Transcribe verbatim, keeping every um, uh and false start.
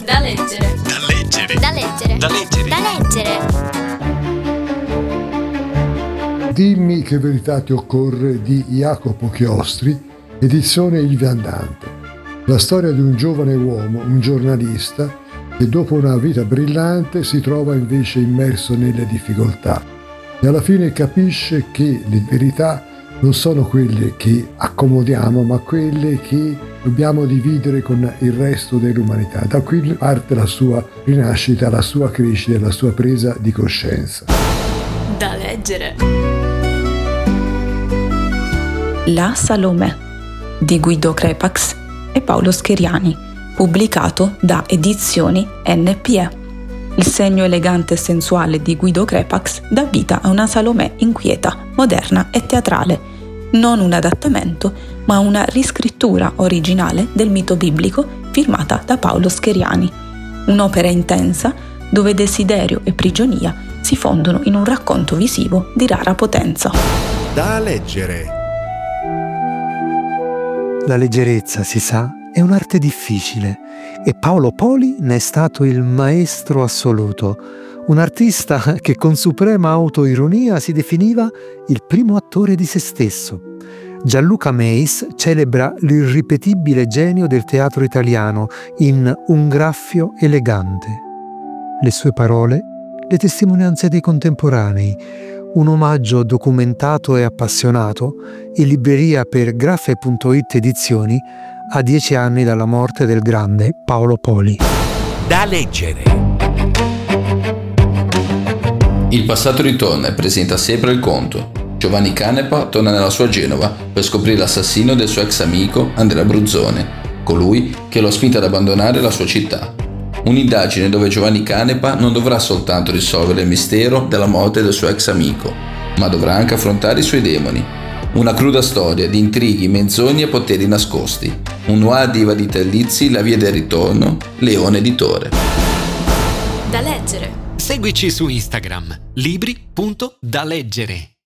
Da leggere. Da leggere. Da leggere. Da leggere. Da leggere. Dimmi che verità ti occorre di Jacopo Chiostri, edizione Il Viandante. La storia di un giovane uomo, un giornalista, che dopo una vita brillante si trova invece immerso nelle difficoltà e alla fine capisce che le verità non sono quelle che accomodiamo, ma quelle che dobbiamo dividere con il resto dell'umanità. Da qui parte la sua rinascita, la sua crescita, la sua presa di coscienza. Da leggere. La Salomè di Guido Crepax e Paolo Scheriani, pubblicato da Edizioni N P E. Il segno elegante e sensuale di Guido Crepax dà vita a una Salomè inquieta, moderna e teatrale, non un adattamento, ma una riscrittura originale del mito biblico firmata da Paolo Scheriani. Un'opera intensa dove desiderio e prigionia si fondono in un racconto visivo di rara potenza. Da leggere. La leggerezza, si sa, è un'arte difficile e Paolo Poli ne è stato il maestro assoluto, un artista che con suprema autoironia si definiva il primo attore di se stesso. Gianluca Meis celebra l'irripetibile genio del teatro italiano in Un graffio elegante. Le sue parole, le testimonianze dei contemporanei, un omaggio documentato e appassionato in libreria per Graffe punto it Edizioni a dieci anni dalla morte del grande Paolo Poli. Da leggere. Il passato ritorna e presenta sempre il conto. Giovanni Canepa torna nella sua Genova per scoprire l'assassino del suo ex amico Andrea Bruzzone, colui che lo ha spinto ad abbandonare la sua città. Un'indagine dove Giovanni Canepa non dovrà soltanto risolvere il mistero della morte del suo ex amico, ma dovrà anche affrontare i suoi demoni. Una cruda storia di intrighi, menzogne e poteri nascosti. Un noir diva di Terlizzi, La via del ritorno, Leone Editore. Da leggere. Seguici su Instagram, libri punto da leggere.